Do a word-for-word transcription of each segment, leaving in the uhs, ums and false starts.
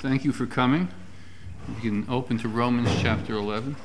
Thank you for coming. You can open to Romans chapter eleven.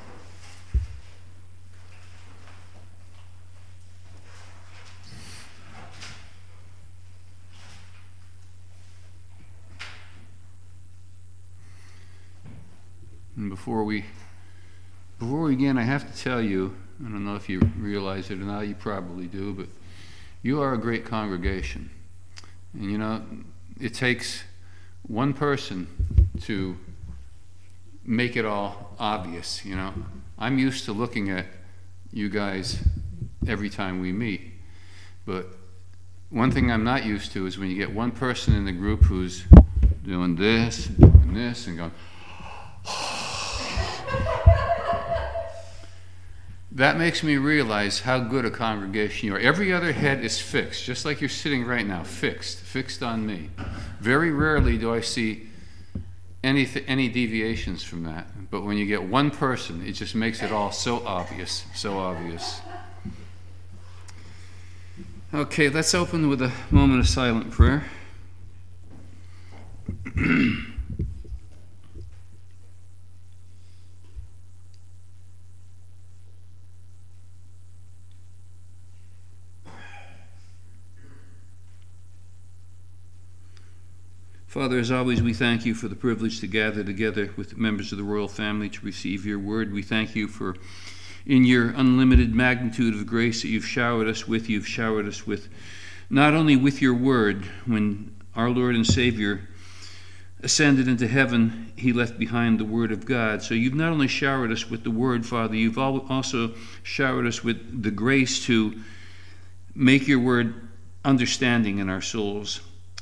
And before we before we begin, I have to tell you, I don't know if you realize it or not, you probably do, but you are a great congregation. And you know, it takes one person to make it all obvious, you know. I'm used to looking at you guys every time we meet, but one thing I'm not used to is when you get one person in the group who's doing this and this and going, that makes me realize how good a congregation you are. Every other head is fixed, just like you're sitting right now, fixed, fixed on me. Very rarely do I see any, th- any deviations from that. But when you get one person, it just makes it all so obvious, so obvious. Okay, let's open with a moment of silent prayer. Father, as always, we thank you for the privilege to gather together with members of the royal family to receive your word. We thank you for, in your unlimited magnitude of grace that you've showered us with, you've showered us with, not only with your word. When our Lord and Savior ascended into heaven, he left behind the word of God. So you've not only showered us with the word, Father, you've also showered us with the grace to make your word understanding in our souls.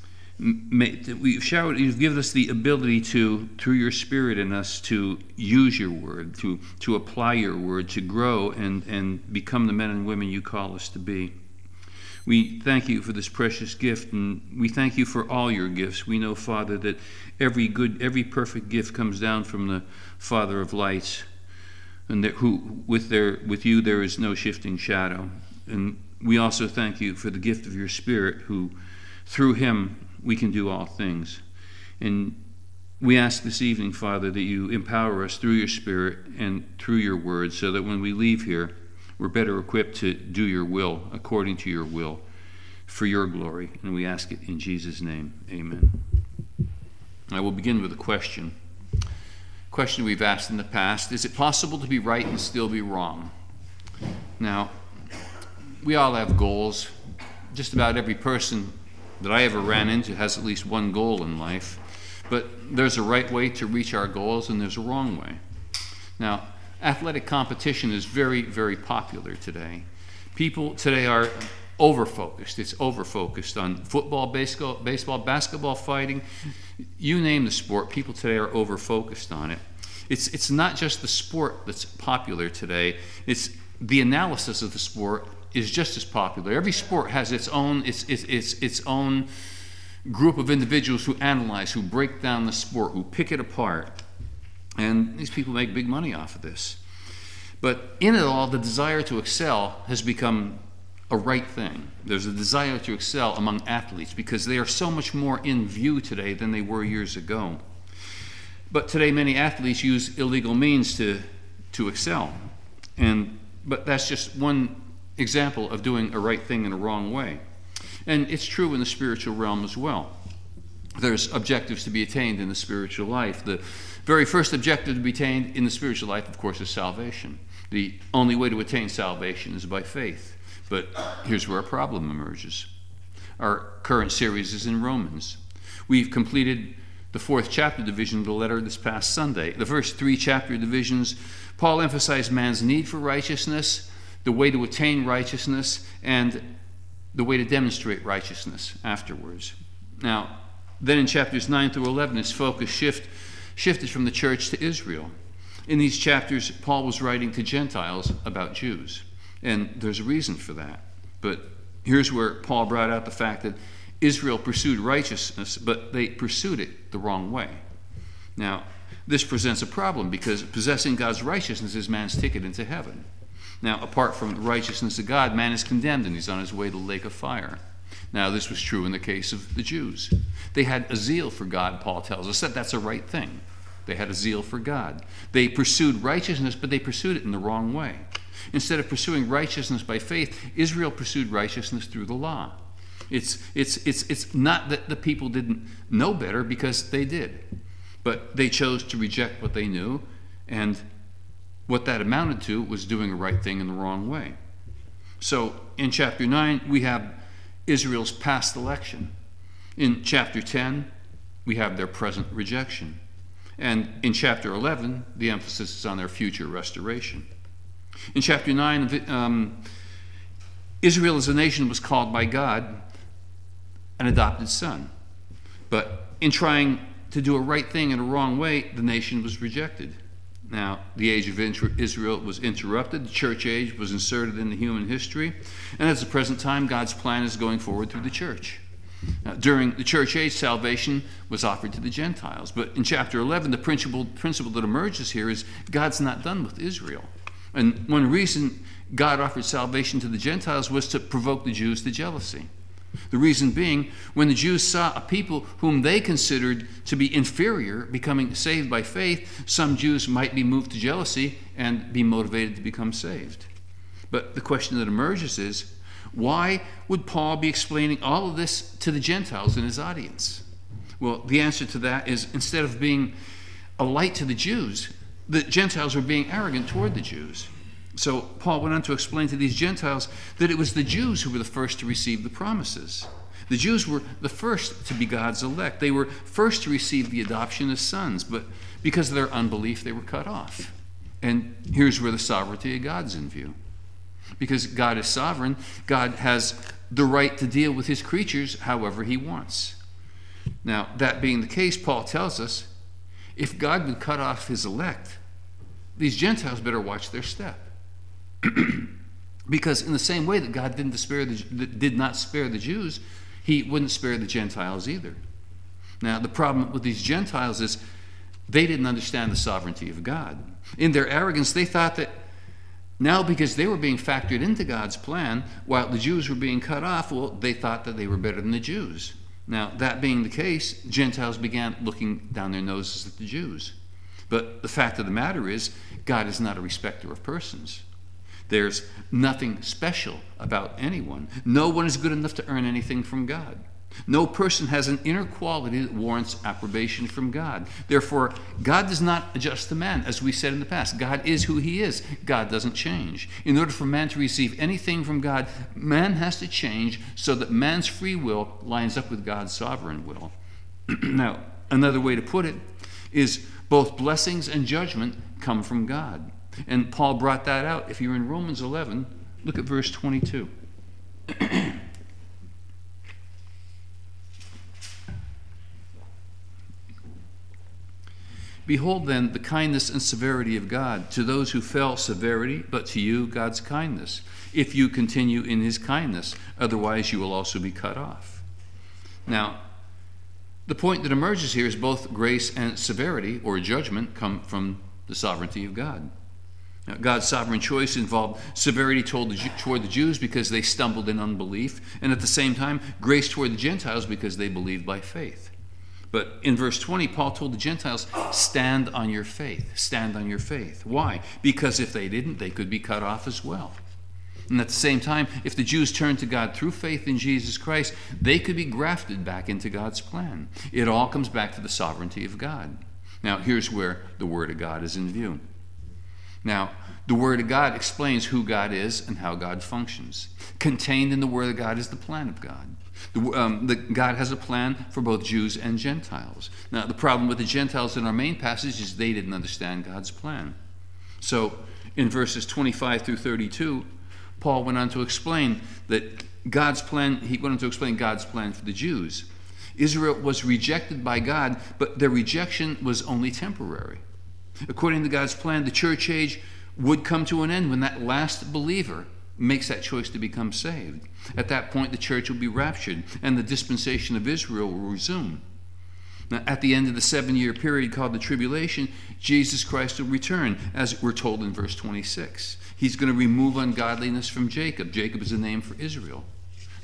We've showered, you've given us the ability to, through your Spirit in us, to use your word, to, to apply your word, to grow and, and become the men and women you call us to be. We thank you for this precious gift, and we thank you for all your gifts. We know, Father, that every good, every perfect gift comes down from the Father of lights, and that who with their with you there is no shifting shadow. And we also thank you for the gift of your Spirit, who through him we can do all things. And we ask this evening, Father, that you empower us through your Spirit and through your word, so that when we leave here, we're better equipped to do your will, according to your will, for your glory. And we ask it in Jesus' name. Amen. I will begin with a question. A question we've asked in the past: is it possible to be right and still be wrong? Now, we all have goals. Just about every person that I ever ran into has at least one goal in life. But there's a right way to reach our goals, and there's a wrong way. Now, athletic competition is very, very popular today. People today are over-focused. It's over-focused on football, baseball, baseball, basketball, fighting. You name the sport, people today are over-focused on it. It's, it's not just the sport that's popular today. It's the analysis of the sport is just as popular. Every sport has its own its, its its its own group of individuals who analyze, who break down the sport, who pick it apart. And these people make big money off of this. But in it all, the desire to excel has become a right thing. There's a desire to excel among athletes because they are so much more in view today than they were years ago. But today, many athletes use illegal means to to excel. And but that's just one example of doing a right thing in a wrong way. And it's true in the spiritual realm as well. There's objectives to be attained in the spiritual life. The very first objective to be attained in the spiritual life, of course, is salvation. The only way to attain salvation is by faith. But here's where a problem emerges. Our current series is in Romans. We've completed the fourth chapter division of the letter this past Sunday. The first three chapter divisions, Paul emphasized man's need for righteousness, the way to attain righteousness, and the way to demonstrate righteousness afterwards. Now, then in chapters nine through eleven, his focus shift, shifted from the church to Israel. In these chapters, Paul was writing to Gentiles about Jews, and there's a reason for that. But here's where Paul brought out the fact that Israel pursued righteousness, but they pursued it the wrong way. Now, this presents a problem because possessing God's righteousness is man's ticket into heaven. Now, apart from the righteousness of God, man is condemned and he's on his way to the lake of fire. Now, this was true in the case of the Jews. They had a zeal for God, Paul tells us, that that's a right thing. They had a zeal for God. They pursued righteousness, but they pursued it in the wrong way. Instead of pursuing righteousness by faith, Israel pursued righteousness through the law. It's, it's, it's, it's not that the people didn't know better, because they did. But they chose to reject what they knew, and what that amounted to was doing a right thing in the wrong way. So in chapter nine, we have Israel's past election. In chapter ten, we have their present rejection. And in chapter eleven, the emphasis is on their future restoration. In chapter nine, um, Israel as a nation was called by God an adopted son. But in trying to do a right thing in a wrong way, the nation was rejected. Now, the age of Israel was interrupted. The church age was inserted into human history. And at the present time, God's plan is going forward through the church. Now, during the church age, salvation was offered to the Gentiles. But in chapter eleven, the principle, principle that emerges here is God's not done with Israel. And one reason God offered salvation to the Gentiles was to provoke the Jews to jealousy. The reason being, when the Jews saw a people whom they considered to be inferior becoming saved by faith, some Jews might be moved to jealousy and be motivated to become saved. But the question that emerges is, why would Paul be explaining all of this to the Gentiles in his audience? Well, the answer to that is, instead of being a light to the Jews, the Gentiles were being arrogant toward the Jews. So Paul went on to explain to these Gentiles that it was the Jews who were the first to receive the promises. The Jews were the first to be God's elect. They were first to receive the adoption as sons, but because of their unbelief, they were cut off. And here's where the sovereignty of God's in view. Because God is sovereign, God has the right to deal with his creatures however he wants. Now, that being the case, Paul tells us, if God would cut off his elect, these Gentiles better watch their step. Because in the same way that God didn't spare the, did not spare the Jews, he wouldn't spare the Gentiles either. Now, the problem with these Gentiles is they didn't understand the sovereignty of God. In their arrogance, they thought that now, because they were being factored into God's plan, while the Jews were being cut off, well, they thought that they were better than the Jews. Now, that being the case, Gentiles began looking down their noses at the Jews. But the fact of the matter is, God is not a respecter of persons. There's nothing special about anyone. No one is good enough to earn anything from God. No person has an inner quality that warrants approbation from God. Therefore, God does not adjust to man, as we said in the past. God is who he is. God doesn't change. In order for man to receive anything from God, man has to change so that man's free will lines up with God's sovereign will. Now, another way to put it is both blessings and judgment come from God. And Paul brought that out. If you're in Romans eleven, look at verse twenty-two. Behold then the kindness and severity of God. To those who fell, severity, but to you God's kindness, if you continue in his kindness. Otherwise you will also be cut off. Now, the point that emerges here is both grace and severity, or judgment, come from the sovereignty of God. Now, God's sovereign choice involved severity toward the, toward the Jews because they stumbled in unbelief, and at the same time, grace toward the Gentiles because they believed by faith. But in verse twenty, Paul told the Gentiles, stand on your faith, stand on your faith. Why? Because if they didn't, they could be cut off as well. And at the same time, if the Jews turned to God through faith in Jesus Christ, they could be grafted back into God's plan. It all comes back to the sovereignty of God. Now, here's where the Word of God is in view. Now, the Word of God explains who God is and how God functions. Contained in the Word of God is the plan of God. The, um, the, God has a plan for both Jews and Gentiles. Now, the problem with the Gentiles in our main passage is they didn't understand God's plan. So, in verses twenty-five through thirty-two, Paul went on to explain that God's plan, he went on to explain God's plan for the Jews. Israel was rejected by God, but their rejection was only temporary. According to God's plan, the church age would come to an end when that last believer makes that choice to become saved. At that point, the church will be raptured, and the dispensation of Israel will resume. Now, at the end of the seven-year period called the tribulation, Jesus Christ will return, as we're told in verse twenty-six. He's going to remove ungodliness from Jacob. Jacob is a name for Israel.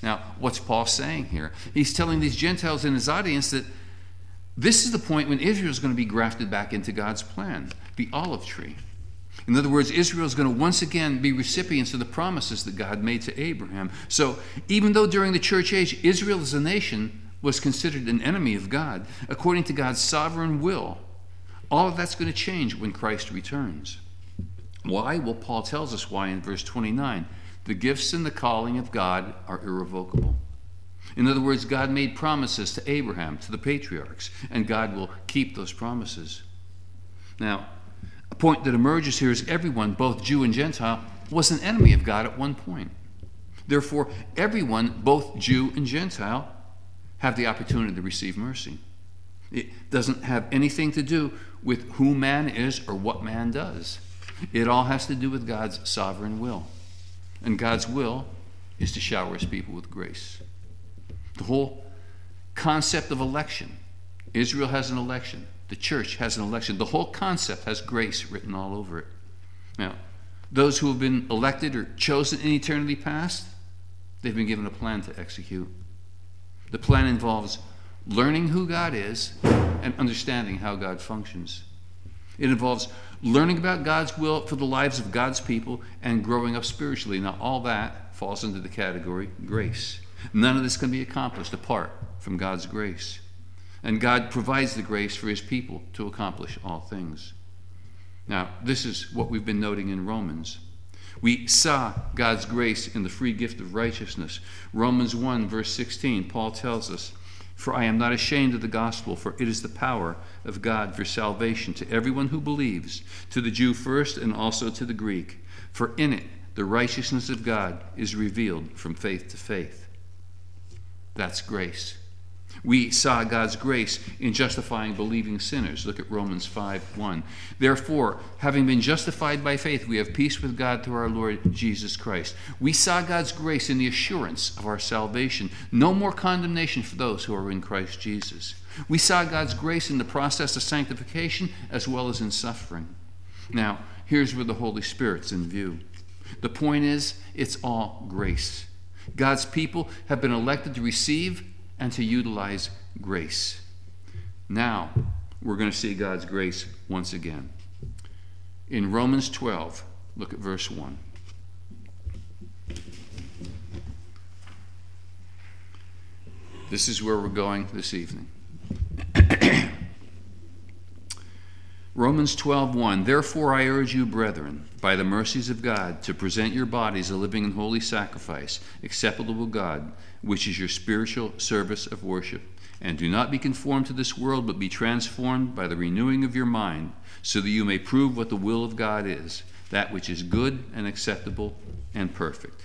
Now, what's Paul saying here? He's telling these Gentiles in his audience that this is the point when Israel is going to be grafted back into God's plan, the olive tree. In other words, Israel is going to once again be recipients of the promises that God made to Abraham. So even though during the church age, Israel as a nation was considered an enemy of God, according to God's sovereign will, all of that's going to change when Christ returns. Why? Well, Paul tells us why in verse twenty-nine. The gifts and the calling of God are irrevocable. In other words, God made promises to Abraham, to the patriarchs, and God will keep those promises. Now, a point that emerges here is everyone, both Jew and Gentile, was an enemy of God at one point. Therefore, everyone, both Jew and Gentile, have the opportunity to receive mercy. It doesn't have anything to do with who man is or what man does. It all has to do with God's sovereign will. And God's will is to shower his people with grace. The whole concept of election, Israel has an election, the church has an election. The whole concept has grace written all over it. Now, those who have been elected or chosen in eternity past, they've been given a plan to execute. The plan involves learning who God is and understanding how God functions. It involves learning about God's will for the lives of God's people and growing up spiritually. Now, all that falls into the category grace. None of this can be accomplished apart from God's grace. And God provides the grace for his people to accomplish all things. Now, this is what we've been noting in Romans. We saw God's grace in the free gift of righteousness. Romans one, verse sixteen, Paul tells us, "For I am not ashamed of the gospel, for it is the power of God for salvation to everyone who believes, to the Jew first and also to the Greek. For in it the righteousness of God is revealed from faith to faith." That's grace. We saw God's grace in justifying believing sinners. Look at Romans five one. "Therefore, having been justified by faith, we have peace with God through our Lord Jesus Christ." We saw God's grace in the assurance of our salvation. No more condemnation for those who are in Christ Jesus. We saw God's grace in the process of sanctification as well as in suffering. Now, here's where the Holy Spirit's in view. The point is, it's all grace. God's people have been elected to receive and to utilize grace. Now, we're going to see God's grace once again. In Romans twelve, look at verse one. This is where we're going this evening. Romans twelve one, "Therefore I urge you, brethren, by the mercies of God, to present your bodies a living and holy sacrifice, acceptable to God, which is your spiritual service of worship. And do not be conformed to this world, but be transformed by the renewing of your mind, so that you may prove what the will of God is, that which is good and acceptable and perfect."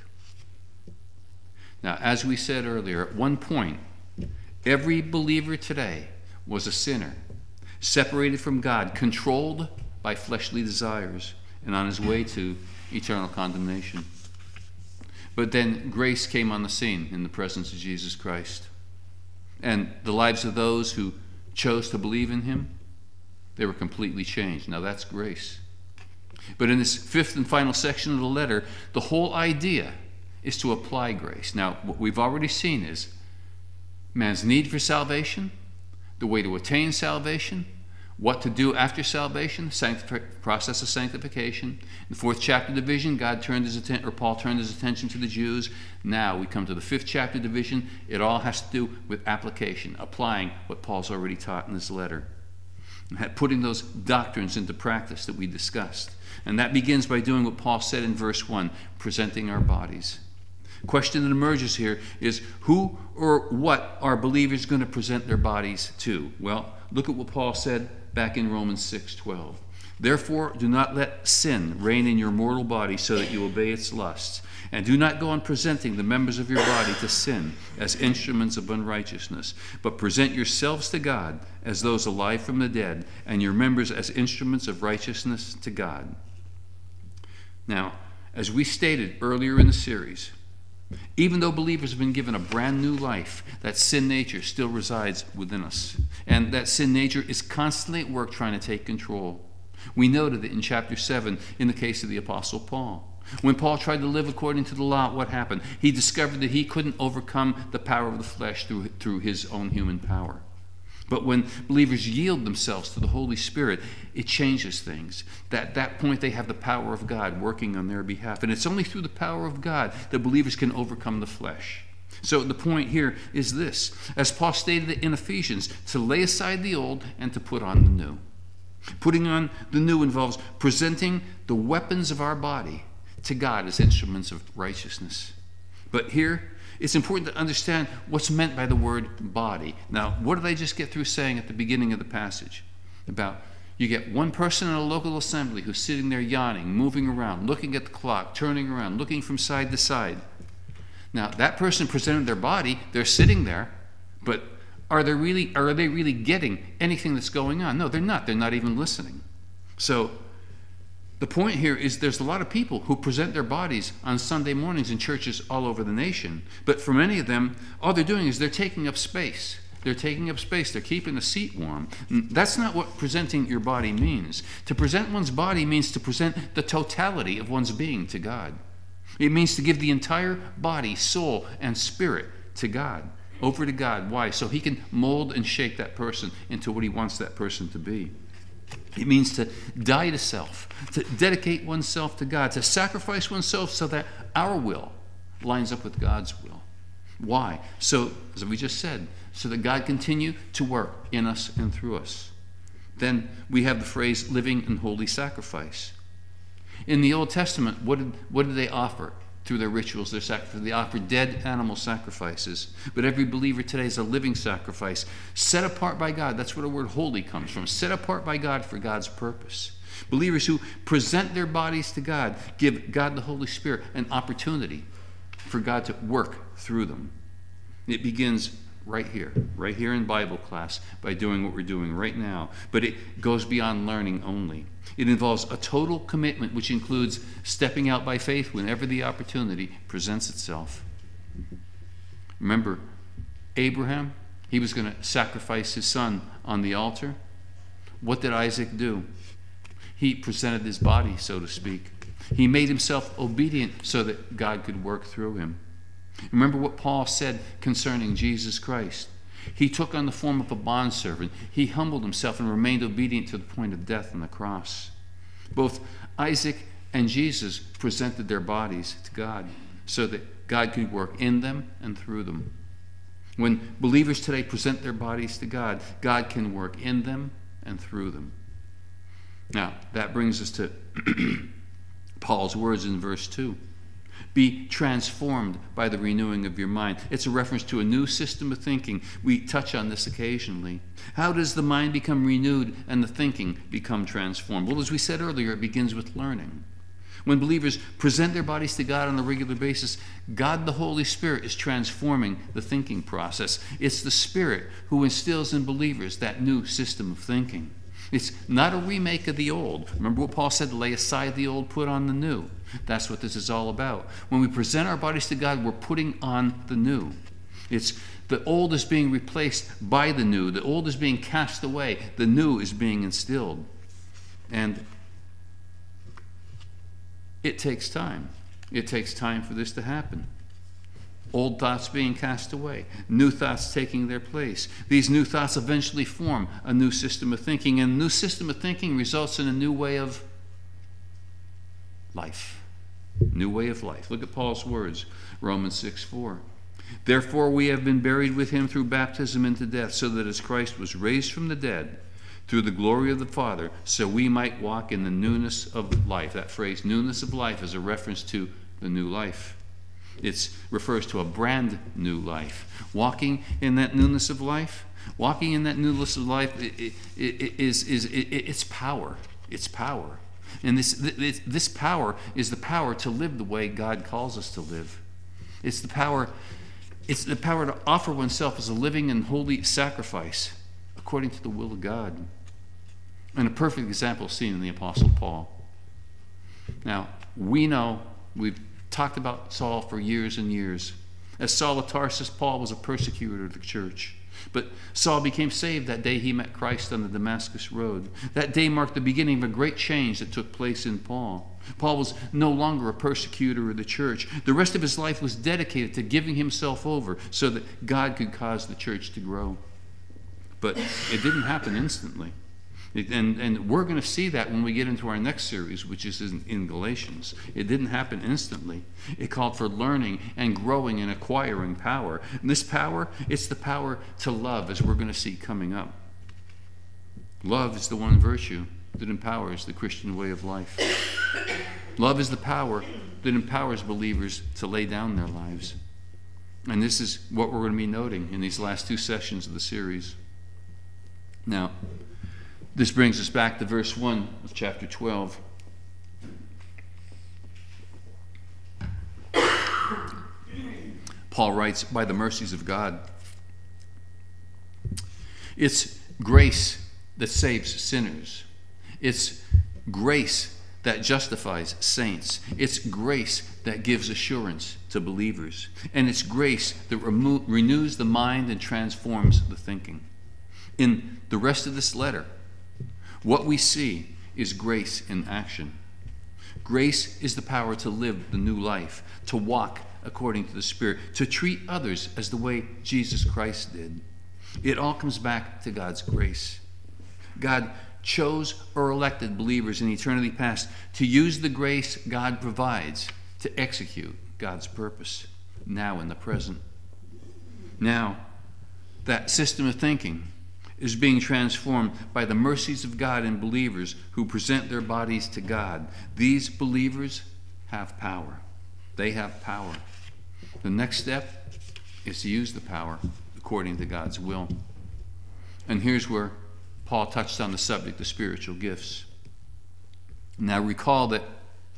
Now, as we said earlier, at one point, every believer today was a sinner, separated from God, controlled by fleshly desires, and on his way to eternal condemnation. But then grace came on the scene in the presence of Jesus Christ. And the lives of those who chose to believe in him, they were completely changed. Now that's grace. But in this fifth and final section of the letter, the whole idea is to apply grace. Now, what we've already seen is man's need for salvation, the way to attain salvation, what to do after salvation, sanctif- process of sanctification. In the fourth chapter division, God turned his atten- or Paul turned his attention to the Jews. Now we come to the fifth chapter division. It all has to do with application, applying what Paul's already taught in this letter, putting those doctrines into practice that we discussed. And that begins by doing what Paul said in verse one, presenting our bodies. Question that emerges here is, who or what are believers going to present their bodies to? Well, look at what Paul said back in Romans six twelve. "Therefore, do not let sin reign in your mortal body so that you obey its lusts. And do not go on presenting the members of your body to sin as instruments of unrighteousness, but present yourselves to God as those alive from the dead, and your members as instruments of righteousness to God." Now, as we stated earlier in the series, even though believers have been given a brand new life, that sin nature still resides within us. And that sin nature is constantly at work trying to take control. We noted it in chapter seven in the case of the Apostle Paul. When Paul tried to live according to the law, what happened? He discovered that he couldn't overcome the power of the flesh through, through his own human power. But when believers yield themselves to the Holy Spirit, it changes things. At that point, they have the power of God working on their behalf. And it's only through the power of God that believers can overcome the flesh. So the point here is this, as Paul stated it in Ephesians, to lay aside the old and to put on the new. Putting on the new involves presenting the weapons of our body to God as instruments of righteousness. But here, it's important to understand what's meant by the word body. Now, what did I just get through saying at the beginning of the passage? About you get one person in a local assembly who's sitting there yawning, moving around, looking at the clock, turning around, looking from side to side. Now, that person presented their body, they're sitting there, but are they really, are they really getting anything that's going on? No, they're not. They're not even listening. So, the point here is there's a lot of people who present their bodies on Sunday mornings in churches all over the nation. But for many of them, all they're doing is they're taking up space. They're taking up space. They're keeping the seat warm. That's not what presenting your body means. To present one's body means to present the totality of one's being to God. It means to give the entire body, soul, and spirit to God, over to God. Why? So he can mold and shape that person into what he wants that person to be. It means to die to self, to dedicate oneself to God, to sacrifice oneself so that our will lines up with God's will. Why? So, as we just said, so that God continue to work in us and through us. Then we have the phrase living in holy sacrifice. In the Old Testament, what did, what did they offer through their rituals, their sacrifices? They offered dead animal sacrifices. But every believer today is a living sacrifice, set apart by God. That's where the word holy comes from. Set apart by God for God's purpose. Believers who present their bodies to God give God the Holy Spirit an opportunity for God to work through them. It begins right here, right here in Bible class, by doing what we're doing right now. But it goes beyond learning only. It involves a total commitment, which includes stepping out by faith whenever the opportunity presents itself. Remember, Abraham, he was going to sacrifice his son on the altar. What did Isaac do? He presented his body, so to speak. He made himself obedient so that God could work through him. Remember what Paul said concerning Jesus Christ. He took on the form of a bondservant. He humbled himself and remained obedient to the point of death on the cross. Both Isaac and Jesus presented their bodies to God so that God could work in them and through them. When believers today present their bodies to God, God can work in them and through them. Now, that brings us to Paul's words in verse two. Be transformed by the renewing of your mind. It's a reference to a new system of thinking. We touch on this occasionally. How does the mind become renewed and the thinking become transformed? Well, as we said earlier, it begins with learning. When believers present their bodies to God on a regular basis, God the Holy Spirit is transforming the thinking process. It's the Spirit who instills in believers that new system of thinking. It's not a remake of the old. Remember what Paul said, lay aside the old, put on the new. That's what this is all about. When we present our bodies to God, we're putting on the new. It's the old is being replaced by the new. The old is being cast away. The new is being instilled. And it takes time. It takes time for this to happen. Old thoughts being cast away, new thoughts taking their place. These new thoughts eventually form a new system of thinking, and a new system of thinking results in a new way of life. New way of life. Look at Paul's words, Romans six four. Therefore we have been buried with him through baptism into death, so that as Christ was raised from the dead through the glory of the Father, so we might walk in the newness of life. That phrase, newness of life, is a reference to the new life. It refers to a brand new life. Walking in that newness of life, walking in that newness of life it, it, it, is, is it, it's power. It's power. And this, this, this power is the power to live the way God calls us to live. It's the power, it's the power to offer oneself as a living and holy sacrifice according to the will of God. And a perfect example is seen in the Apostle Paul. Now, we know, we've talked about Saul for years and years. As Saul of Tarsus, Paul was a persecutor of the church. But Saul became saved that day he met Christ on the Damascus road. That day marked the beginning of a great change that took place in Paul. Paul was no longer a persecutor of the church. The rest of his life was dedicated to giving himself over so that God could cause the church to grow. But it didn't happen instantly. It, and, and we're going to see that when we get into our next series, which is in, in Galatians. It didn't happen instantly. It called for learning and growing and acquiring power. And this power, it's the power to love, as we're going to see coming up. Love is the one virtue that empowers the Christian way of life. Love is the power that empowers believers to lay down their lives. And this is what we're going to be noting in these last two sessions of the series. Now, this brings us back to verse one of chapter twelve. Paul writes, by the mercies of God. It's grace that saves sinners. It's grace that justifies saints. It's grace that gives assurance to believers. And it's grace that remo- renews the mind and transforms the thinking. In the rest of this letter, what we see is grace in action. Grace is the power to live the new life, to walk according to the Spirit, to treat others as the way Jesus Christ did. It all comes back to God's grace. God chose or elected believers in eternity past to use the grace God provides to execute God's purpose now in the present. Now, that system of thinking is being transformed by the mercies of God in believers who present their bodies to God. These believers have power. They have power. The next step is to use the power according to God's will. And here's where Paul touched on the subject of spiritual gifts. Now recall that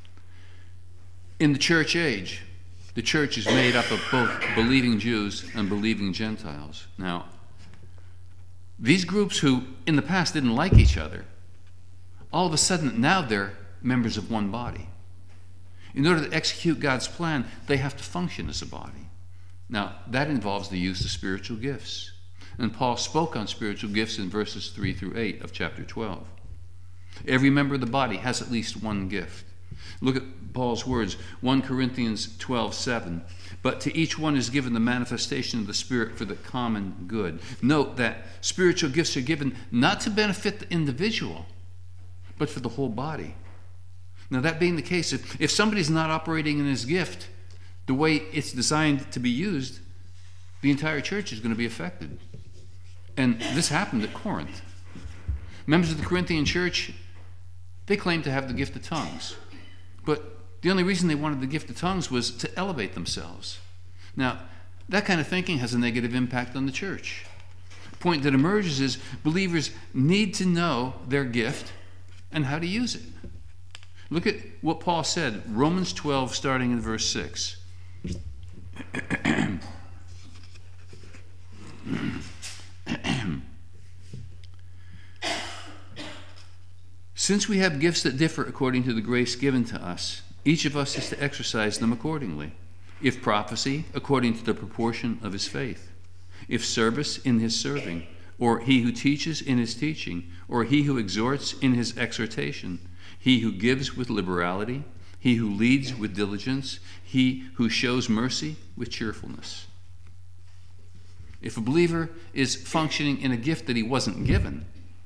in the church age, the church is made up of both believing Jews and believing Gentiles. Now, these groups who in the past didn't like each other, all of a sudden now they're members of one body. In order to execute God's plan, they have to function as a body. Now, that involves the use of spiritual gifts. And Paul spoke on spiritual gifts in verses three through eight of chapter twelve. Every member of the body has at least one gift. Look at Paul's words, First Corinthians twelve seven. But to each one is given the manifestation of the Spirit for the common good. Note that spiritual gifts are given not to benefit the individual, but for the whole body. Now, that being the case, if, if somebody's not operating in his gift the way it's designed to be used, the entire church is going to be affected. And this happened at Corinth. Members of the Corinthian church, they claimed to have the gift of tongues. But the only reason they wanted the gift of tongues was to elevate themselves. Now, that kind of thinking has a negative impact on the church. The point that emerges is believers need to know their gift and how to use it. Look at what Paul said, Romans twelve, starting in verse six. Since we have gifts that differ according to the grace given to us, each of us is to exercise them accordingly. If prophecy, according to the proportion of his faith. If service, in his serving. Or he who teaches, in his teaching. Or he who exhorts, in his exhortation. He who gives with liberality. He who leads with diligence. He who shows mercy with cheerfulness. If a believer is functioning in a gift that he wasn't given,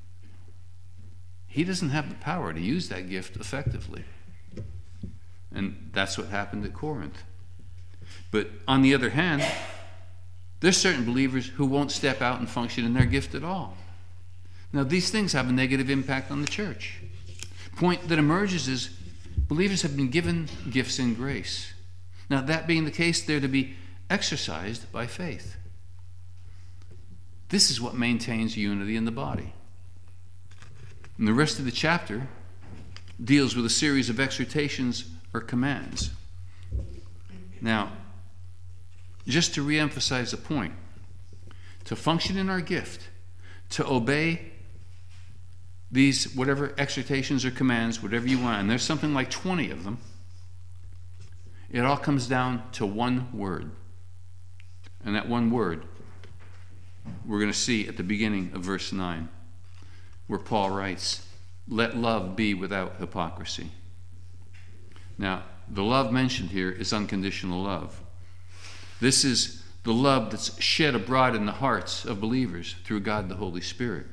he doesn't have the power to use that gift effectively. And that's what happened at Corinth. But on the other hand, there's certain believers who won't step out and function in their gift at all. Now, these things have a negative impact on the church. The point that emerges is believers have been given gifts in grace. Now, that being the case, they're to be exercised by faith. This is what maintains unity in the body. And the rest of the chapter deals with a series of exhortations or commands. Now, just to reemphasize the point, to function in our gift, to obey these whatever exhortations or commands, whatever you want, and there's something like twenty of them, it all comes down to one word. And that one word we're going to see at the beginning of verse nine, where Paul writes, "Let love be without hypocrisy." Now, the love mentioned here is unconditional love. This is the love that's shed abroad in the hearts of believers through God the Holy Spirit.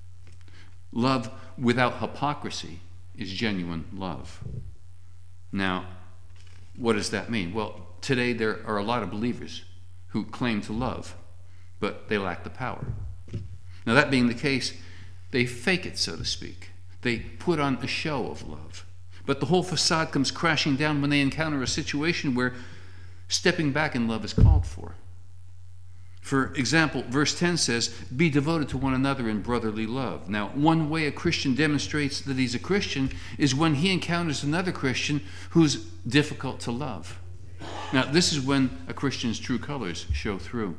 Love without hypocrisy is genuine love. Now, what does that mean? Well, today there are a lot of believers who claim to love, but they lack the power. Now, that being the case, they fake it, so to speak. They put on a show of love. But the whole facade comes crashing down when they encounter a situation where stepping back in love is called for. For example, verse ten says, "Be devoted to one another in brotherly love." Now, one way a Christian demonstrates that he's a Christian is when he encounters another Christian who's difficult to love. Now, this is when a Christian's true colors show through.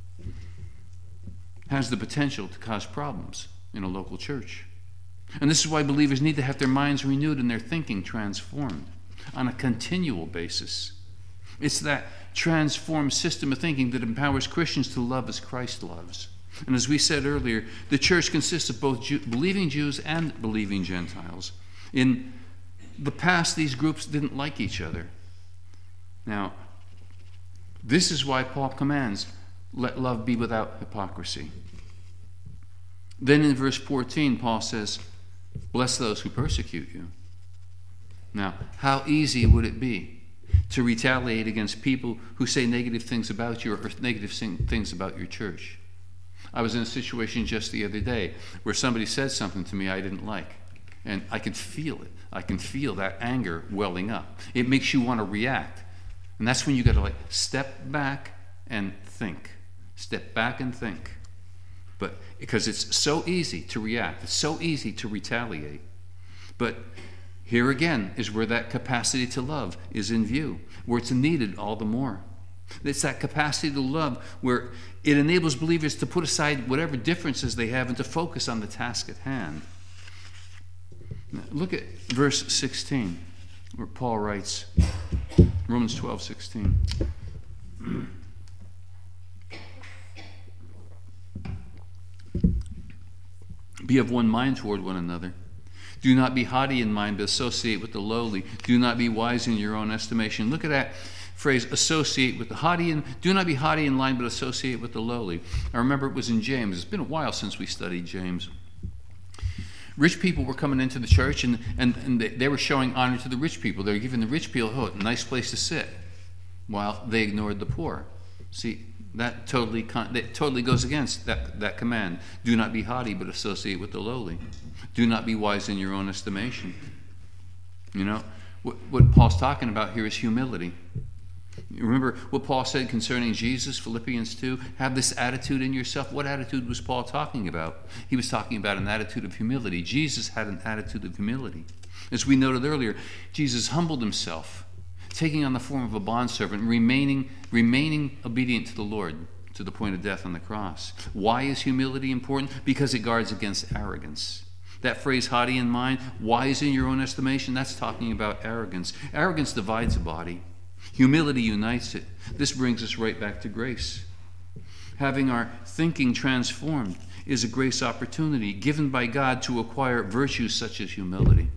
Has the potential to cause problems in a local church. And this is why believers need to have their minds renewed and their thinking transformed on a continual basis. It's that transformed system of thinking that empowers Christians to love as Christ loves. And as we said earlier, the church consists of both Jew- believing Jews and believing Gentiles. In the past, these groups didn't like each other. Now, this is why Paul commands, "Let love be without hypocrisy." Then in verse fourteen, Paul says, "Bless those who persecute you." Now, how easy would it be to retaliate against people who say negative things about you or negative things about your church? I was in a situation just the other day where somebody said something to me I didn't like, and I could feel it. I can feel that anger welling up. It makes you want to react. And that's when you got to like step back and think. Step back and think. But because it's so easy to react, it's so easy to retaliate. But here again is where that capacity to love is in view, where it's needed all the more. It's that capacity to love where it enables believers to put aside whatever differences they have and to focus on the task at hand. Now, look at verse sixteen, where Paul writes, Romans twelve sixteen. "Be of one mind toward one another. Do not be haughty in mind, but associate with the lowly. Do not be wise in your own estimation." Look at that phrase, associate with the haughty. And do not be haughty in mind, but associate with the lowly. I remember it was in James. It's been a while since we studied James. Rich people were coming into the church, and, and, and they, they were showing honor to the rich people. They were giving the rich people, oh, a nice place to sit, while they ignored the poor. See, that totally that totally goes against that, that command. Do not be haughty, but associate with the lowly. Do not be wise in your own estimation. You know, what, what Paul's talking about here is humility. You remember what Paul said concerning Jesus, Philippians two? Have this attitude in yourself. What attitude was Paul talking about? He was talking about an attitude of humility. Jesus had an attitude of humility. As we noted earlier, Jesus humbled himself, taking on the form of a bondservant, remaining, remaining obedient to the Lord to the point of death on the cross. Why is humility important? Because it guards against arrogance. That phrase, haughty in mind, wise in your own estimation, that's talking about arrogance. Arrogance divides a body. Humility unites it. This brings us right back to grace. Having our thinking transformed is a grace opportunity given by God to acquire virtues such as humility.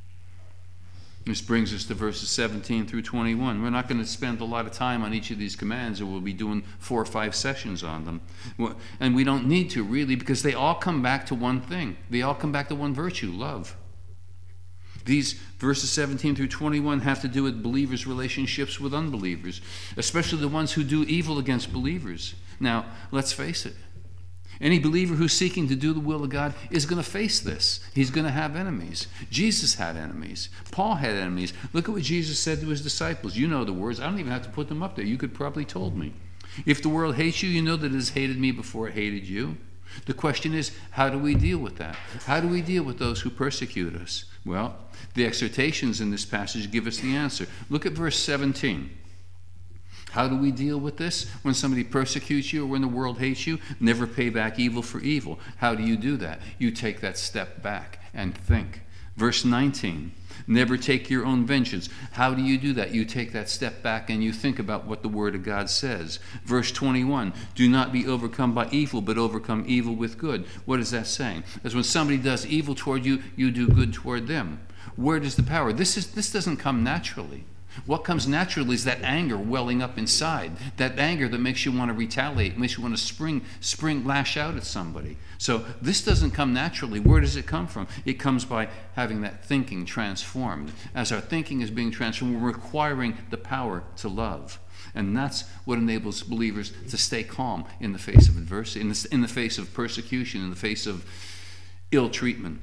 This brings us to verses seventeen through twenty-one. We're not going to spend a lot of time on each of these commands, and we'll be doing four or five sessions on them. And we don't need to, really, because they all come back to one thing. They all come back to one virtue, love. These verses seventeen through twenty-one have to do with believers' relationships with unbelievers, especially the ones who do evil against believers. Now, let's face it. Any believer who's seeking to do the will of God is going to face this. He's going to have enemies. Jesus had enemies. Paul had enemies. Look at what Jesus said to his disciples. You know the words. I don't even have to put them up there. You could probably told me. If the world hates you, you know that it has hated me before it hated you. The question is, how do we deal with that? How do we deal with those who persecute us? Well, the exhortations in this passage give us the answer. Look at verse seventeen. How do we deal with this? When somebody persecutes you or when the world hates you, never pay back evil for evil. How do you do that? You take that step back and think. Verse nineteen, never take your own vengeance. How do you do that? You take that step back and you think about what the Word of God says. Verse twenty-one, do not be overcome by evil, but overcome evil with good. What is that saying? As when somebody does evil toward you, you do good toward them. Where does the power? This is this doesn't come naturally. What comes naturally is that anger welling up inside, that anger that makes you want to retaliate, makes you want to spring, spring, lash out at somebody. So this doesn't come naturally. Where does it come from? It comes by having that thinking transformed. As our thinking is being transformed, we're requiring the power to love. And that's what enables believers to stay calm in the face of adversity, in the, in the face of persecution, in the face of ill treatment.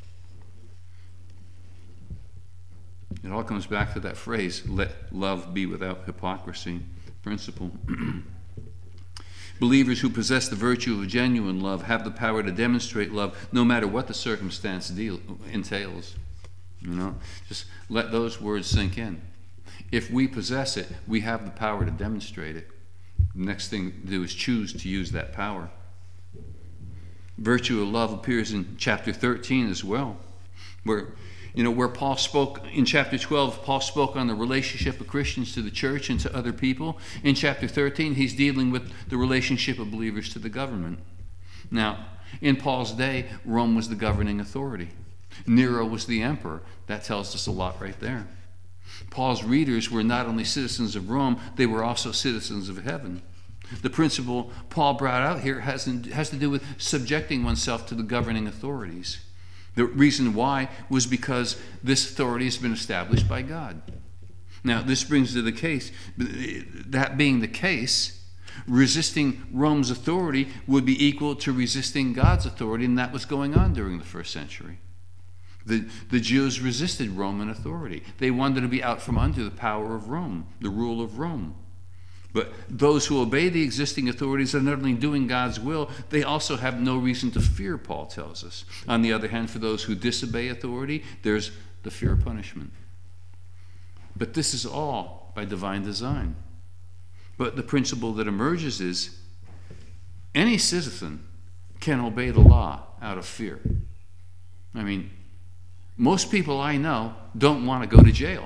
It all comes back to that phrase, let love be without hypocrisy principle. Believers who possess the virtue of genuine love have the power to demonstrate love no matter what the circumstance deal, entails. You know, just let those words sink in. If we possess it, we have the power to demonstrate it. The next thing to do is choose to use that power. Virtue of love appears in chapter thirteen as well, where You know, where Paul spoke, in chapter twelve, Paul spoke on the relationship of Christians to the church and to other people. In chapter thirteen, he's dealing with the relationship of believers to the government. Now, in Paul's day, Rome was the governing authority. Nero was the emperor. That tells us a lot right there. Paul's readers were not only citizens of Rome, they were also citizens of heaven. The principle Paul brought out here has, has to do with subjecting oneself to the governing authorities. The reason why was because this authority has been established by God. Now, this brings to the case, that being the case, resisting Rome's authority would be equal to resisting God's authority, and that was going on during the first century. The, the Jews resisted Roman authority. They wanted to be out from under the power of Rome, the rule of Rome. But those who obey the existing authorities are not only doing God's will, they also have no reason to fear, Paul tells us. On the other hand, for those who disobey authority, there's the fear of punishment. But this is all by divine design. But the principle that emerges is any citizen can obey the law out of fear. I mean, most people I know don't want to go to jail.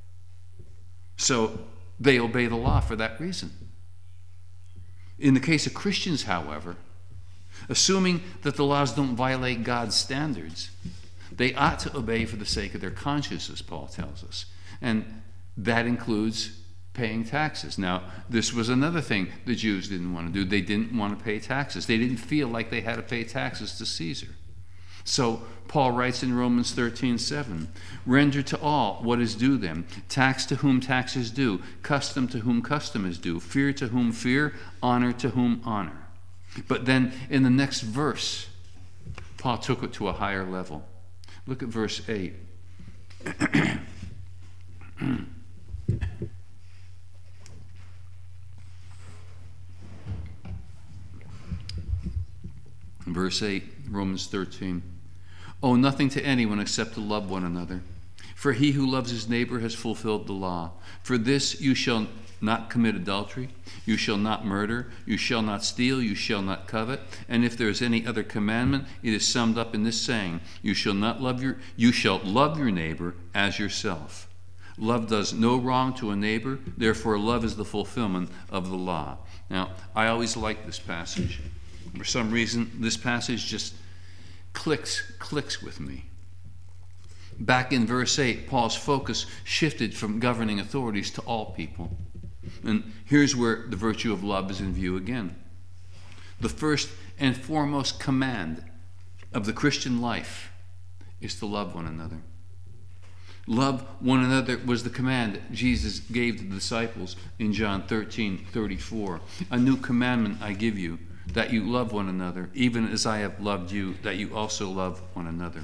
So they obey the law for that reason. In the case of Christians, however, assuming that the laws don't violate God's standards, they ought to obey for the sake of their conscience, as Paul tells us. And that includes paying taxes. Now, this was another thing the Jews didn't want to do. They didn't want to pay taxes. They didn't feel like they had to pay taxes to Caesar. So Paul writes in Romans thirteen seven, render to all what is due them, tax to whom tax is due, custom to whom custom is due, fear to whom fear, honor to whom honor. But then in the next verse, Paul took it to a higher level. Look at verse eight. Verse eight, Romans thirteen. Owe nothing to anyone except to love one another. For he who loves his neighbor has fulfilled the law. For this you shall not commit adultery, you shall not murder, you shall not steal, you shall not covet. And if there is any other commandment, it is summed up in this saying, you shall not love your you shall love your neighbor as yourself. Love does no wrong to a neighbor, therefore love is the fulfillment of the law. Now, I always like this passage. For some reason, this passage just clicks, clicks with me. Back in verse eight, Paul's focus shifted from governing authorities to all people. And here's where the virtue of love is in view again. The first and foremost command of the Christian life is to love one another. Love one another was the command that Jesus gave to the disciples in John thirteen thirty-four. A new commandment I give you, that you love one another, even as I have loved you, that you also love one another.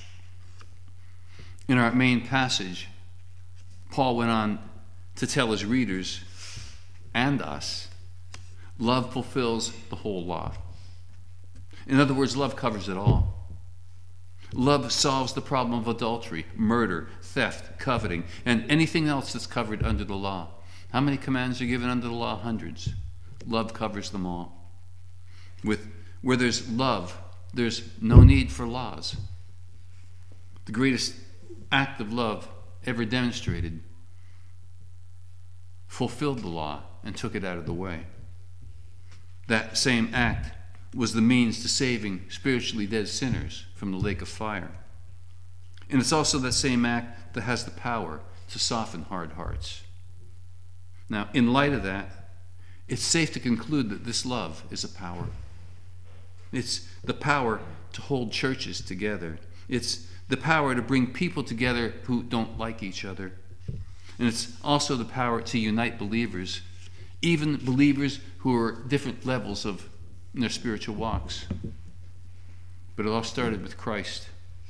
In our main passage, Paul went on to tell his readers and us, love fulfills the whole law. In other words, love covers it all. Love solves the problem of adultery, murder, theft, coveting, and anything else that's covered under the law. How many commands are given under the law? Hundreds. Love covers them all. With where there's love, there's no need for laws. the greatest act of love ever demonstrated, fulfilled the law and took it out of the way. That same act was the means to saving spiritually dead sinners from the lake of fire. And it's also that same act that has the power to soften hard hearts. Now, in light of that, it's safe to conclude that this love is a power. It's the power to hold churches together. It's the power to bring people together who don't like each other. And it's also the power to unite believers, even believers who are at different levels of their spiritual walks. But it all started with Christ.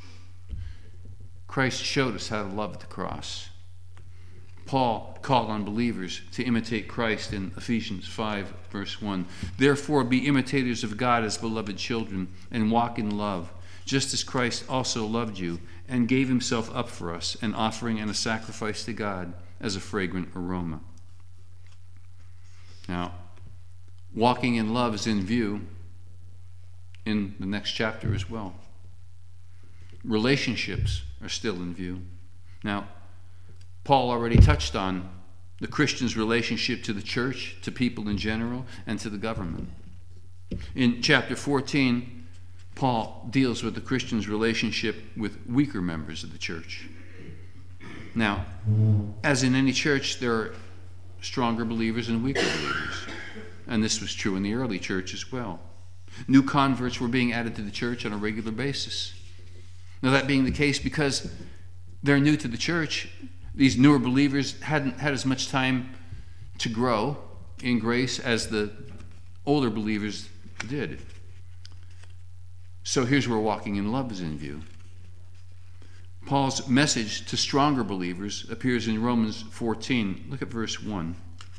Christ showed us how to love at the cross. Paul called on believers to imitate Christ in Ephesians five, verse one. Therefore, be imitators of God as beloved children, and walk in love, just as Christ also loved you and gave himself up for us, an offering and a sacrifice to God as a fragrant aroma. Now, walking in love is in view in the next chapter as well. Relationships are still in view. Now, Paul already touched on the Christian's relationship to the church, to people in general, and to the government. In chapter fourteen, Paul deals with the Christian's relationship with weaker members of the church. Now, as in any church, there are stronger believers and weaker believers. And this was true in the early church as well. New converts were being added to the church on a regular basis. Now, that being the case, because they're new to the church, these newer believers hadn't had as much time to grow in grace as the older believers did. So here's where walking in love is in view. Paul's message to stronger believers appears in Romans fourteen. Look at verse one.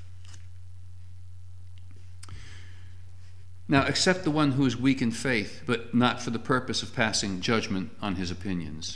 Now, accept the one who is weak in faith, but not for the purpose of passing judgment on his opinions.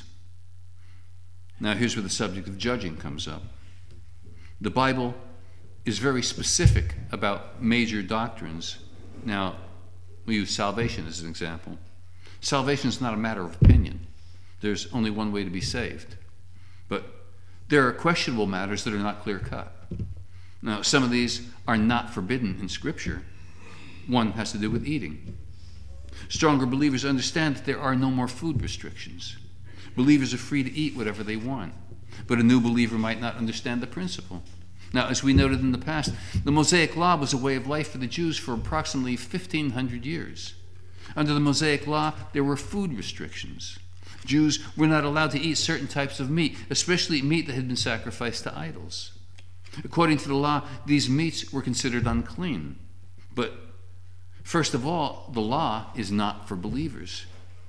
Now, here's where the subject of judging comes up. The Bible is very specific about major doctrines. Now, we use salvation as an example. Salvation is not a matter of opinion. There's only one way to be saved. But there are questionable matters that are not clear-cut. Now, some of these are not forbidden in Scripture. One has to do with eating. Stronger believers understand that there are no more food restrictions. Believers are free to eat whatever they want. But a new believer might not understand the principle. Now, as we noted in the past, the Mosaic Law was a way of life for the Jews for approximately fifteen hundred years. Under the Mosaic Law, there were food restrictions. Jews were not allowed to eat certain types of meat, especially meat that had been sacrificed to idols. According to the law, these meats were considered unclean. But first of all, the law is not for believers.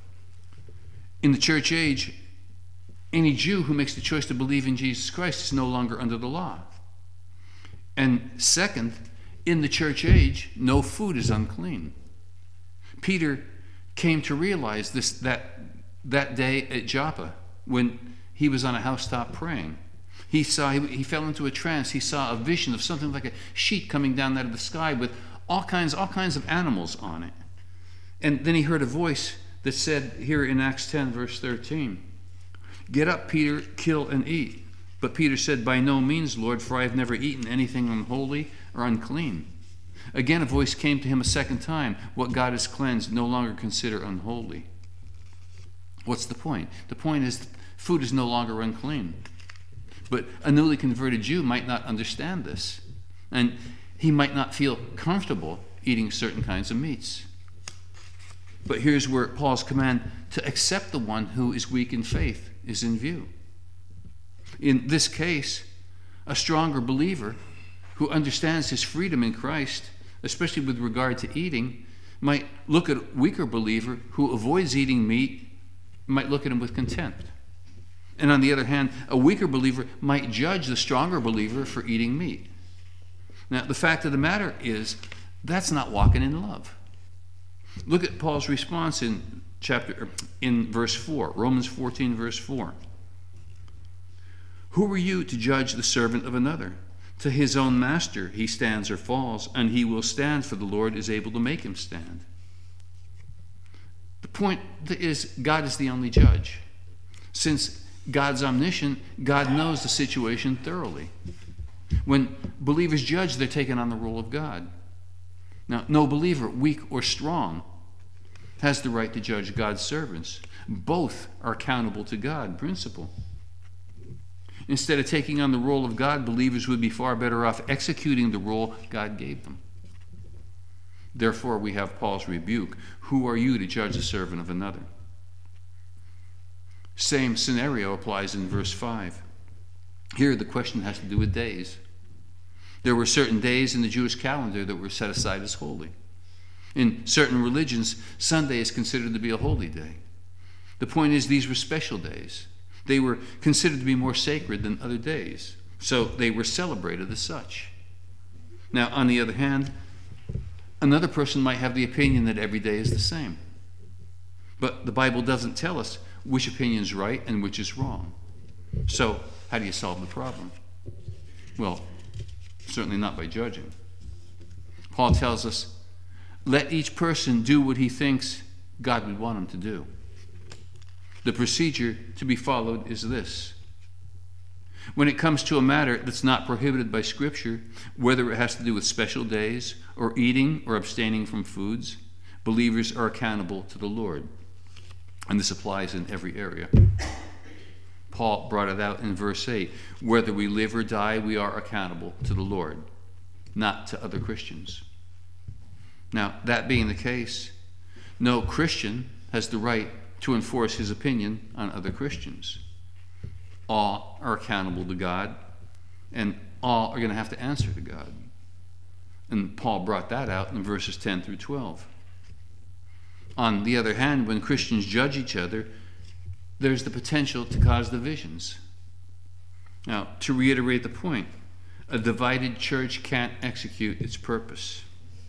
In the church age, any Jew who makes the choice to believe in Jesus Christ is no longer under the law. And second, in the church age, no food is unclean. Peter came to realize this that that day at Joppa when he was on a housetop praying. He saw he, he fell into a trance. He saw a vision of something like a sheet coming down out of the sky with all kinds all kinds of animals on it. And then he heard a voice that said here in Acts ten, verse thirteen, "Get up, Peter, kill and eat." But Peter said, "By no means, Lord, for I have never eaten anything unholy or unclean." Again, a voice came to him a second time, "What God has cleansed, no longer consider unholy." What's the point? The point is food is no longer unclean. But a newly converted Jew might not understand this, and he might not feel comfortable eating certain kinds of meats. But here's where Paul's command to accept the one who is weak in faith is in view. In this case, a stronger believer who understands his freedom in Christ, especially with regard to eating, might look at a weaker believer who avoids eating meat, might look at him with contempt. And on the other hand, a weaker believer might judge the stronger believer for eating meat. Now, the fact of the matter is, that's not walking in love. Look at Paul's response in chapter in verse four, Romans fourteen, verse four. "Who are you to judge the servant of another? To his own master he stands or falls, and he will stand, for the Lord is able to make him stand." The point is, God is the only judge. Since God's omniscient, God knows the situation thoroughly. When believers judge, they're taking on the role of God. Now, no believer, weak or strong, has the right to judge God's servants. Both are accountable to God in principle. Instead of taking on the role of God, believers would be far better off executing the role God gave them. Therefore, we have Paul's rebuke. Who are you to judge the servant of another? Same scenario applies in verse five. Here, the question has to do with days. There were certain days in the Jewish calendar that were set aside as holy. In certain religions, Sunday is considered to be a holy day. The point is, these were special days. They were considered to be more sacred than other days, so they were celebrated as such. Now, on the other hand, another person might have the opinion that every day is the same. But the Bible doesn't tell us which opinion is right and which is wrong. So, how do you solve the problem? Well, certainly not by judging. Paul tells us, let each person do what he thinks God would want him to do. The procedure to be followed is this. When it comes to a matter that's not prohibited by Scripture, whether it has to do with special days or eating or abstaining from foods, believers are accountable to the Lord. And this applies in every area. Paul brought it out in verse eight. Whether we live or die, we are accountable to the Lord, not to other Christians. Now, that being the case, no Christian has the right to enforce his opinion on other Christians. All are accountable to God, and all are going to have to answer to God. And Paul brought that out in verses ten through twelve. On the other hand, when Christians judge each other, there's the potential to cause divisions. Now, to reiterate the point, a divided church can't execute its purpose.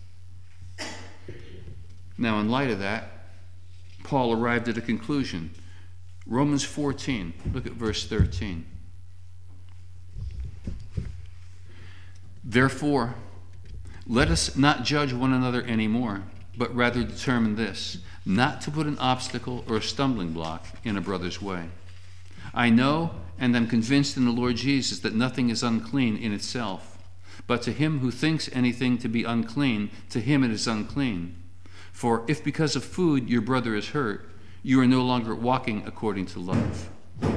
Now, in light of that, Paul arrived at a conclusion. Romans fourteen, look at verse thirteen. Therefore, let us not judge one another anymore, but rather determine this, not to put an obstacle or a stumbling block in a brother's way. I know and am convinced in the Lord Jesus that nothing is unclean in itself, but to him who thinks anything to be unclean, to him it is unclean. For if because of food your brother is hurt, you are no longer walking according to love.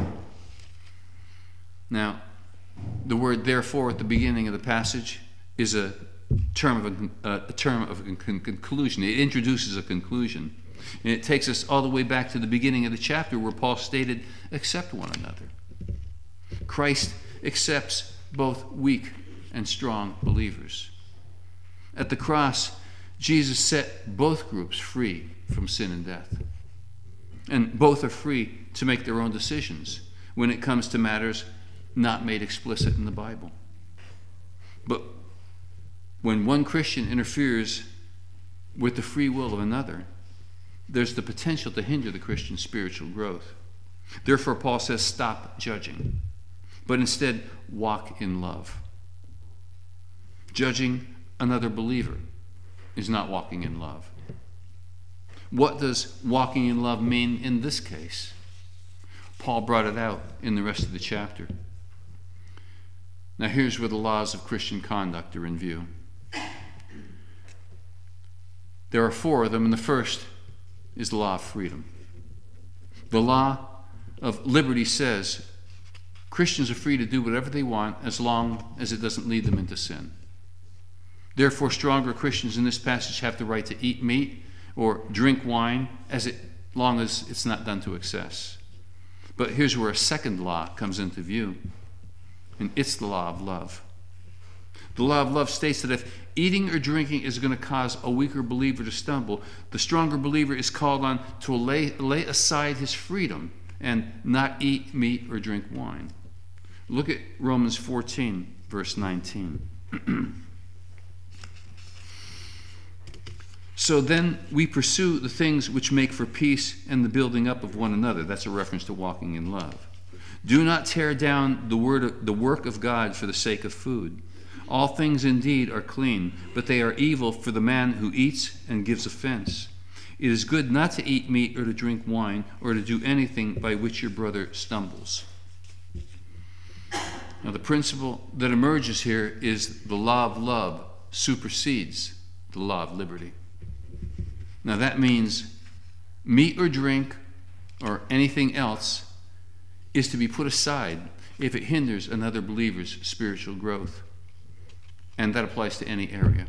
Now, the word therefore at the beginning of the passage is a term of a, a term of a conclusion. It introduces a conclusion. And it takes us all the way back to the beginning of the chapter where Paul stated, accept one another. Christ accepts both weak and strong believers. At the cross, Jesus set both groups free from sin and death. And both are free to make their own decisions when it comes to matters not made explicit in the Bible. But when one Christian interferes with the free will of another, there's the potential to hinder the Christian's spiritual growth. Therefore, Paul says, stop judging, but instead walk in love. Judging another believer is not walking in love. What does walking in love mean in this case? Paul brought it out in the rest of the chapter. Now here's where the laws of Christian conduct are in view. There are four of them, and the first is the law of freedom. The law of liberty says Christians are free to do whatever they want as long as it doesn't lead them into sin. Therefore, stronger Christians in this passage have the right to eat meat or drink wine as it, long as it's not done to excess. But here's where a second law comes into view, and it's the law of love. The law of love states that if eating or drinking is going to cause a weaker believer to stumble, the stronger believer is called on to lay, lay aside his freedom and not eat meat or drink wine. Look at Romans fourteen, verse nineteen. So then we pursue the things which make for peace and the building up of one another. That's a reference to walking in love. Do not tear down the word of, the work of God for the sake of food. All things indeed are clean, but they are evil for the man who eats and gives offense. It is good not to eat meat or to drink wine or to do anything by which your brother stumbles. Now, the principle that emerges here is the law of love supersedes the law of liberty. Now, that means meat or drink or anything else is to be put aside if it hinders another believer's spiritual growth. And that applies to any area.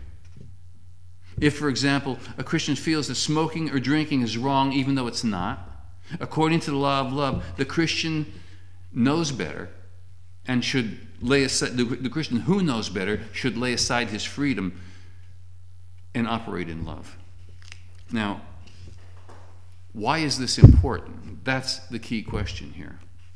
If, for example, a Christian feels that smoking or drinking is wrong even though it's not, according to the law of love, the Christian knows better and should lay aside, the, the Christian who knows better should lay aside his freedom and operate in love. Now, why is this important? That's the key question here.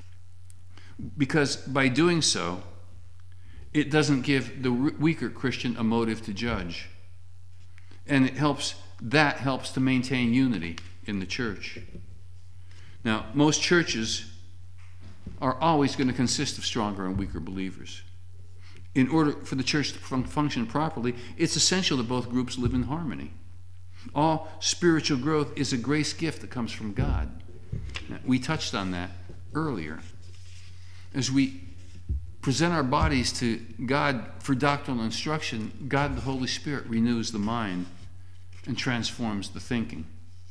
Because by doing so, it doesn't give the weaker Christian a motive to judge. And it helps, that helps to maintain unity in the church. Now, most churches are always going to consist of stronger and weaker believers. In order for the church to fun- function properly, it's essential that both groups live in harmony. All spiritual growth is a grace gift that comes from God. Now, we touched on that earlier. As we present our bodies to God for doctrinal instruction, God the Holy Spirit renews the mind and transforms the thinking.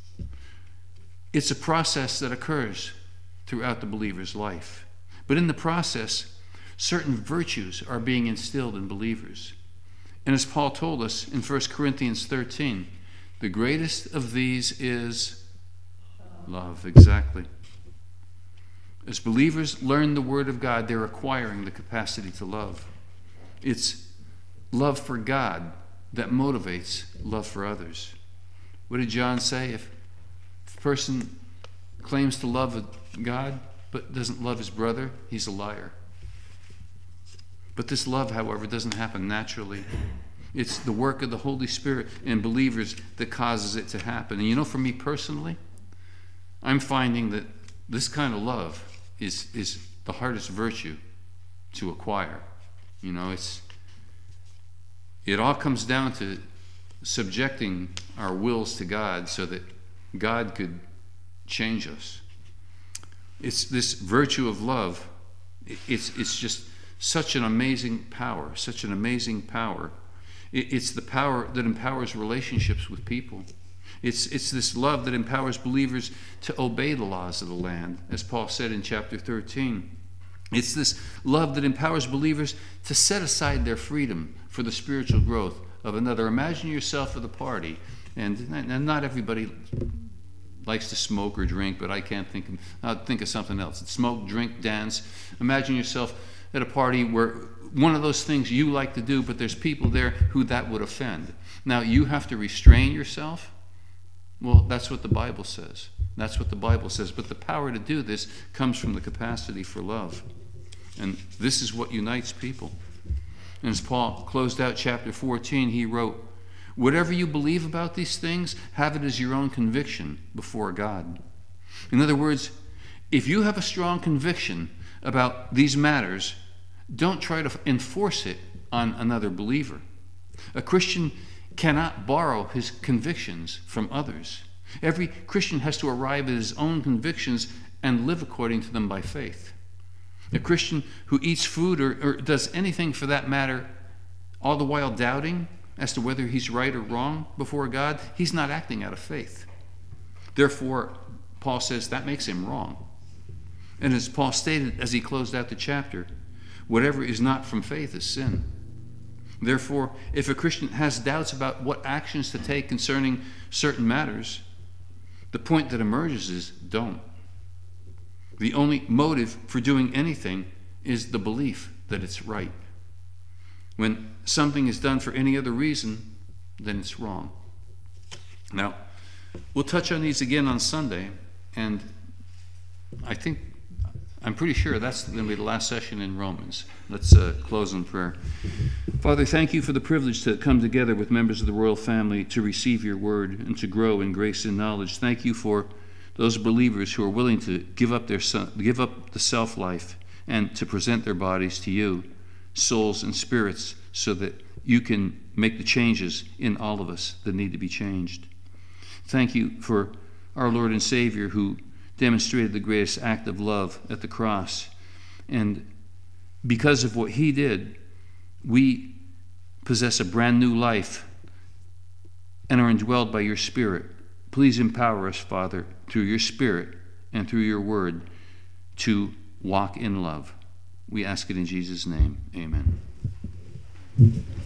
It's a process that occurs throughout the believer's life. But in the process, certain virtues are being instilled in believers. And as Paul told us in First Corinthians thirteen, the greatest of these is love. Exactly. As believers learn the Word of God, they're acquiring the capacity to love. It's love for God that motivates love for others. What did John say? If a person claims to love God but doesn't love his brother, he's a liar. But this love, however, doesn't happen naturally. It's the work of the Holy Spirit in believers that causes it to happen. And you know, for me personally, I'm finding that this kind of love is is the hardest virtue to acquire. You know, it's it all comes down to subjecting our wills to God so that God could change us. It's this virtue of love. It's it's just such an amazing power, such an amazing power. It's the power that empowers relationships with people. It's, it's this love that empowers believers to obey the laws of the land, as Paul said in chapter thirteen. It's this love that empowers believers to set aside their freedom for the spiritual growth of another. Imagine yourself at a party, and, and not everybody likes to smoke or drink, but I can't think of, I'll think of something else. Smoke, drink, dance. Imagine yourself at a party where one of those things you like to do, but there's people there who that would offend. Now, you have to restrain yourself. Well, that's what the Bible says. That's what the Bible says. But the power to do this comes from the capacity for love. And this is what unites people. And as Paul closed out chapter fourteen, he wrote, "Whatever you believe about these things, have it as your own conviction before God." In other words, if you have a strong conviction about these matters, don't try to enforce it on another believer. A Christian cannot borrow his convictions from others. Every Christian has to arrive at his own convictions and live according to them by faith. A Christian who eats food or, or does anything for that matter, all the while doubting as to whether he's right or wrong before God, he's not acting out of faith. Therefore, Paul says that makes him wrong. And as Paul stated as he closed out the chapter, whatever is not from faith is sin. Therefore, if a Christian has doubts about what actions to take concerning certain matters, the point that emerges is don't. The only motive for doing anything is the belief that it's right. When something is done for any other reason, then it's wrong. Now, we'll touch on these again on Sunday, and I think, I'm pretty sure that's going to be the last session in Romans. Let's uh, close in prayer. Father, thank you for the privilege to come together with members of the royal family to receive your word and to grow in grace and knowledge. Thank you for those believers who are willing to give up their give up the self-life and to present their bodies to you, souls and spirits, so that you can make the changes in all of us that need to be changed. Thank you for our Lord and Savior, who demonstrated the greatest act of love at the cross. And because of what he did, we possess a brand new life and are indwelled by your Spirit. Please empower us, Father, through your Spirit and through your word, to walk in love. We ask it in Jesus' name. Amen.